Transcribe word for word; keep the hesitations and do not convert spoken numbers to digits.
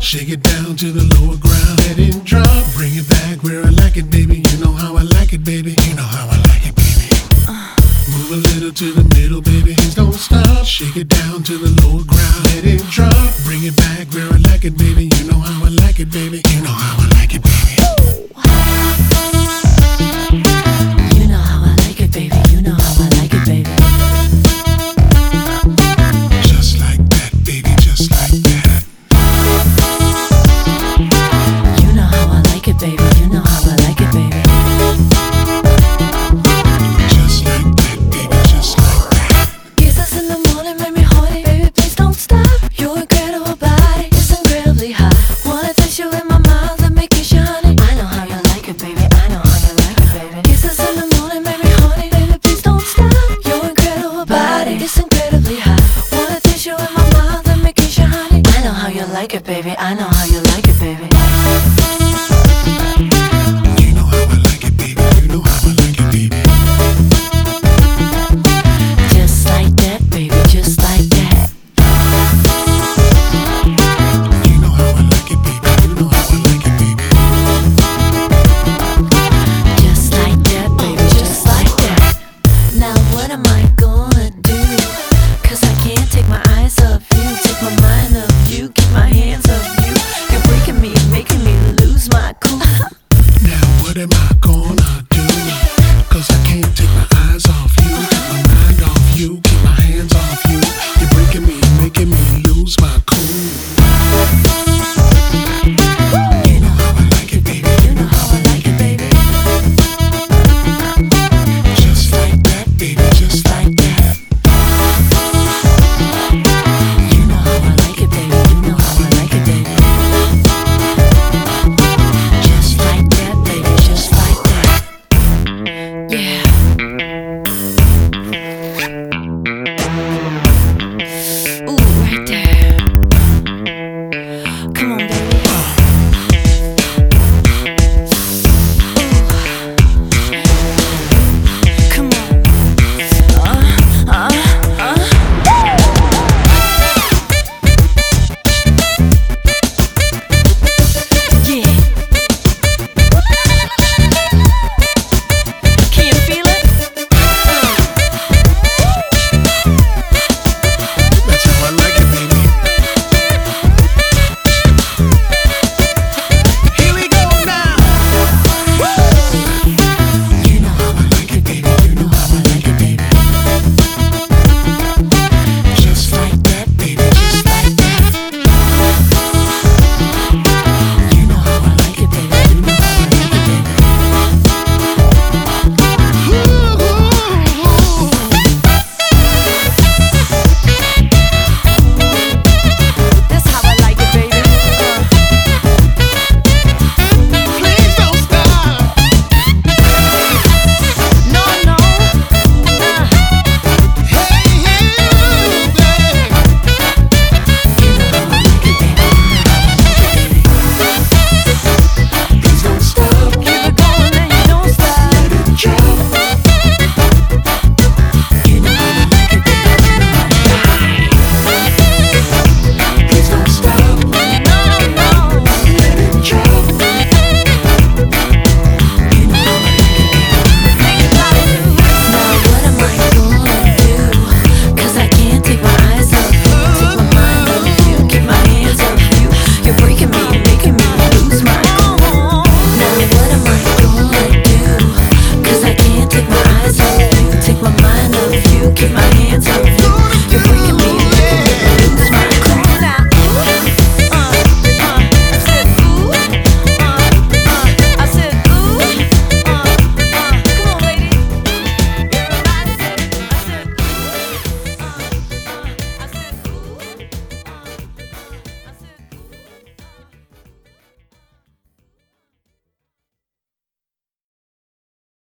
Shake it down to the lower ground, let it drop. Bring it back where I like it, baby. You know how I like it, baby. You know how I like it, baby. Uh. Move a little to the middle, baby. Please don't stop. Shake it down to the lower ground, let it drop. Bring it back where I like it, baby. You know how I like it, baby. You know how I like it, baby. You know how I like it, baby. You know how I like it, baby. Just like that, baby. Just like that. You know how I like it, baby. You know how I like it, baby. Just like that, baby. Just like that. Kisses in the morning make me horny, baby. Please don't stop. Your incredible body is incredibly hot. Wanna taste you in my mouth and make you shiny. I know how you like it, baby. I know how you like it, baby. Kisses in the morning make me horny, baby. Please don't stop. Your incredible body is incredibly hot. Wanna taste you in my mouth and make you shiny. I know how you like it, baby. I know how you like it, baby. You know how I like it, baby. You know how I like it, baby. Just like that, baby. Just like that. You know how I like it, baby. You know how I like it, baby. Just like that, baby. Just like that. Now what am I gonna do? Cause I can't take my eyes off you. Take my mind off you. Keep my hands off you. You're breaking me, making me lose my cool. Now what am I gonna do? Cause I can't take my eyes off you. Keep my mind off you. Keep my hands off you. You're breaking me, making me lose my cool. You know how I like it, baby. You know how I like it, baby. Just like that, baby. Just like that. You know how I like it, baby. You know how I like it, baby. Just Like that, baby. Just like that. Yeah. Ooh, right there. Come on, baby. Ooh. Come on. Uh, uh, uh. Yeah. Can you feel it? that's how I like it, baby. Here we go now. You know how I like it, baby. You know how I like it, baby. Just like that, baby. Just like that. You know how I like it, baby. You know how I like it, baby. That's how I like it, baby. Please don't stop. No, no. Uh. Hey, hey, baby. You know how I like it, baby. Please don't stop. Keep it going and you don't stop. Let it drop. You know how I like it, baby. Please don't stop. No, no. Let it drop. You know how I like it, baby. Think about it. Now what am I gonna do? Cause I can't take my eyes off you. Take my mind off you. Keep my hands off you. You're breaking me, making me lose my cool. Now what am I gonna do? Cause I can't take my eyes off you. Take my mind off you. Keep my hands off you. You're breaking